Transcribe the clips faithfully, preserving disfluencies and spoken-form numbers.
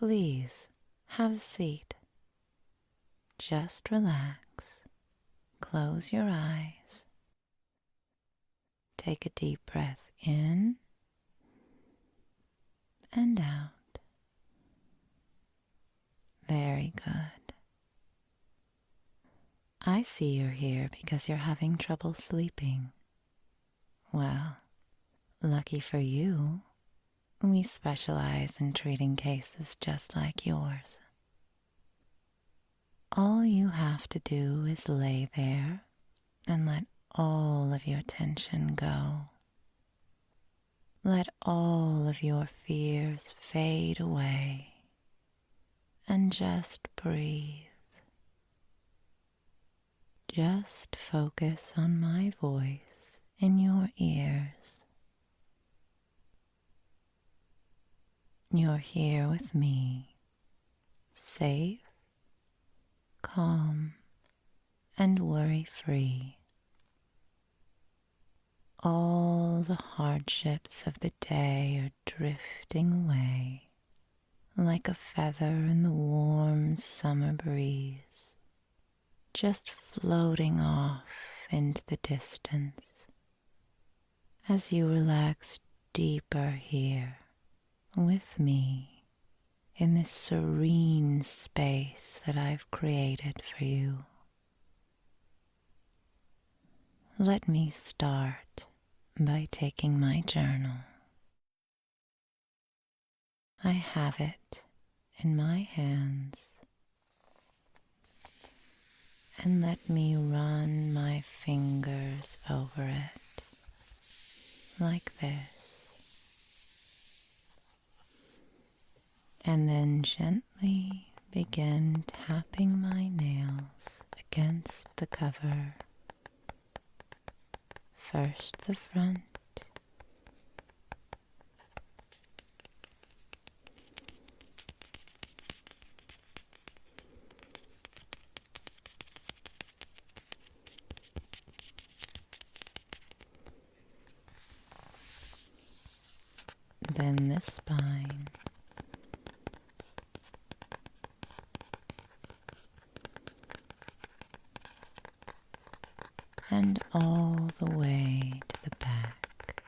Please have a seat. Just relax. Close your eyes. Take a deep breath in and out. Very good. I see you're here because you're having trouble sleeping. Well, lucky for you, we specialize in treating cases just like yours. All you have to do is lay there and let all of your tension go. Let all of your fears fade away and just breathe. Just focus on my voice in your ears. You're here with me, safe, calm, and worry-free. All the hardships of the day are drifting away like a feather in the warm summer breeze, just floating off into the distance as you relax deeper here with me in this serene space that I've created for you. Let me start by taking my journal. I have it in my hands, and let me run my fingers over it like this. And then gently begin tapping my nails against the cover. First the front, then the spine, and all the way to the back.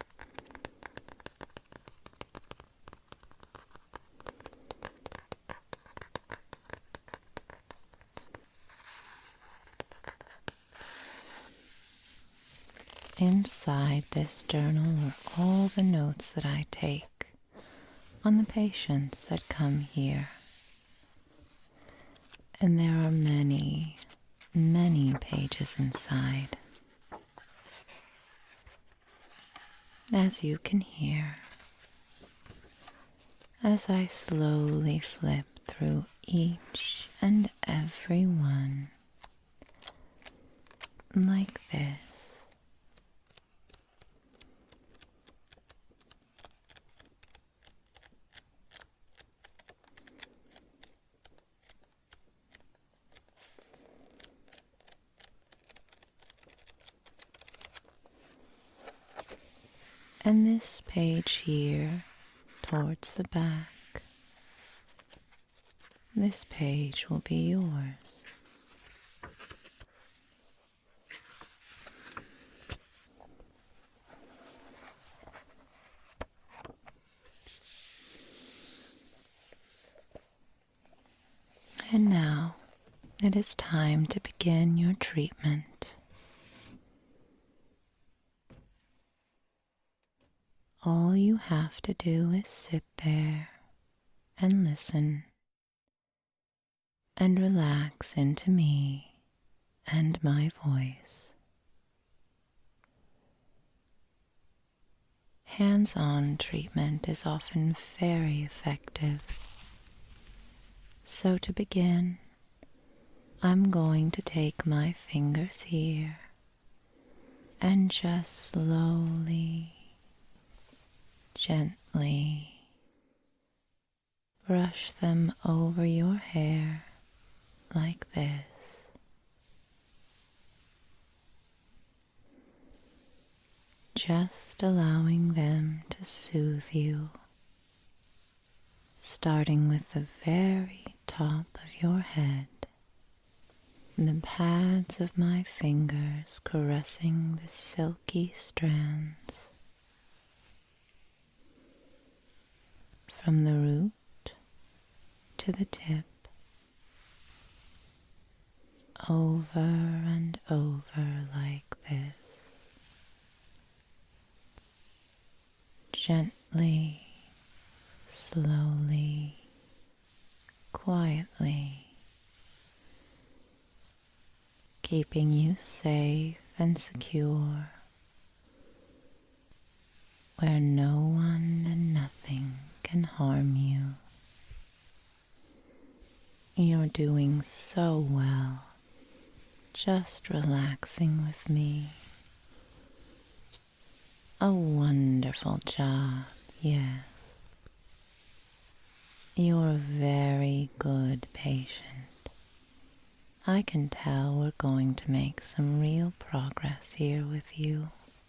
Inside this journal are all the notes that I take on the patients that come here. And there are many, many pages inside. As you can hear, as I slowly flip through each and every one, like this. And this page here, towards the back, this page will be yours. And now it is time to begin your treatment. All you have to do is sit there and listen and relax into me and my voice. Hands-on treatment is often very effective. So to begin, I'm going to take my fingers here and just slowly, gently brush them over your hair like this. Just allowing them to soothe you, starting with the very top of your head, the pads of my fingers caressing the silky strands. From the root to the tip, over and over like this, gently, slowly, quietly, keeping you safe and secure, where no one and nothing can harm you. You're doing so well, just relaxing with me. A wonderful job, yes. You're a very good patient. I can tell we're going to make some real progress here with you.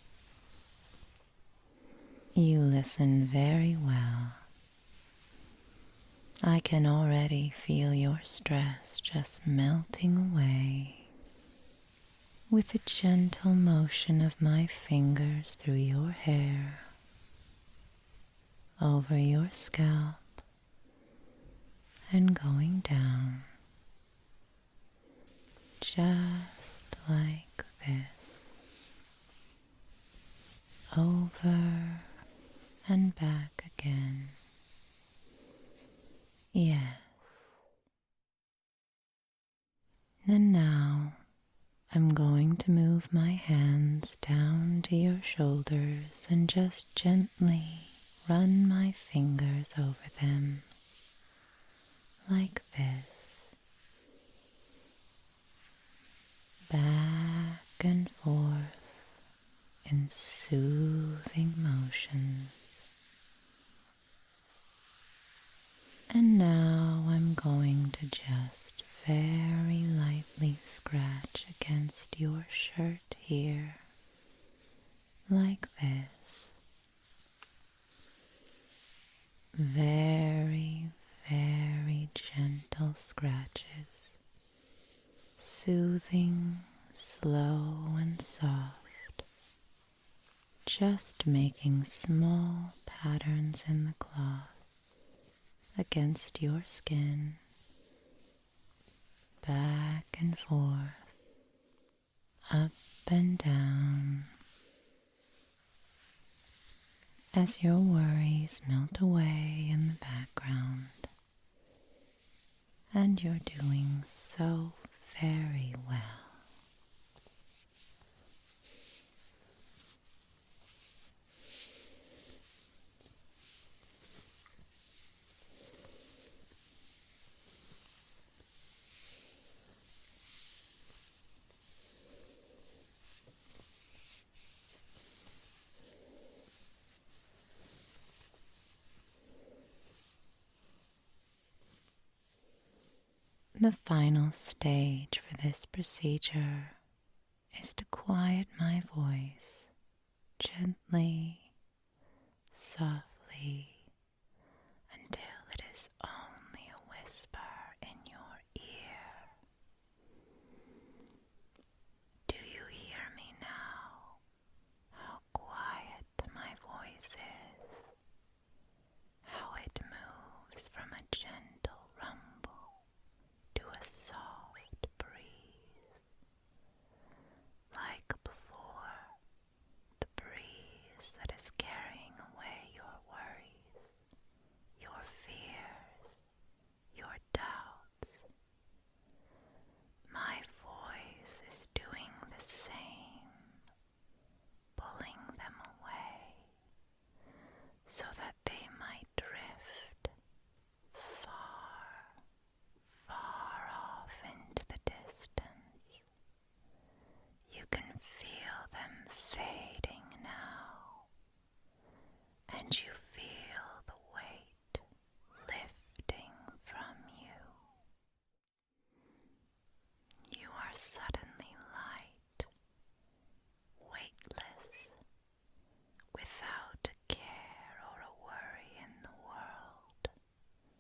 You listen very well. I can already feel your stress just melting away with the gentle motion of my fingers through your hair, over your scalp, and going down, just like this, over and back again. Yes. And now I'm going to move my hands down to your shoulders and just gently run my fingers over them like this, back and forth in soothing motion. And now I'm going to just very lightly scratch against your shirt here, like this. Very, very gentle scratches, soothing, slow and soft, just making small patterns in the cloth against your skin, back and forth, up and down, as your worries melt away in the background. And you're doing so very well. The final stage for this procedure is to quiet my voice gently, softly, until it is only a whisper in your ear. Do you hear me now? How quiet my voice is, how it moves from a gentle rumble to a soft breeze, like before, the breeze that is carrying away your worries, your fears, your doubts. My voice is doing the same, pulling them away so that they might drift far, far off into the distance. You can feel them fading now, and you feel the weight lifting from you. You are suddenly light, weightless, without a care or a worry in the world.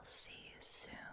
I'll see you soon.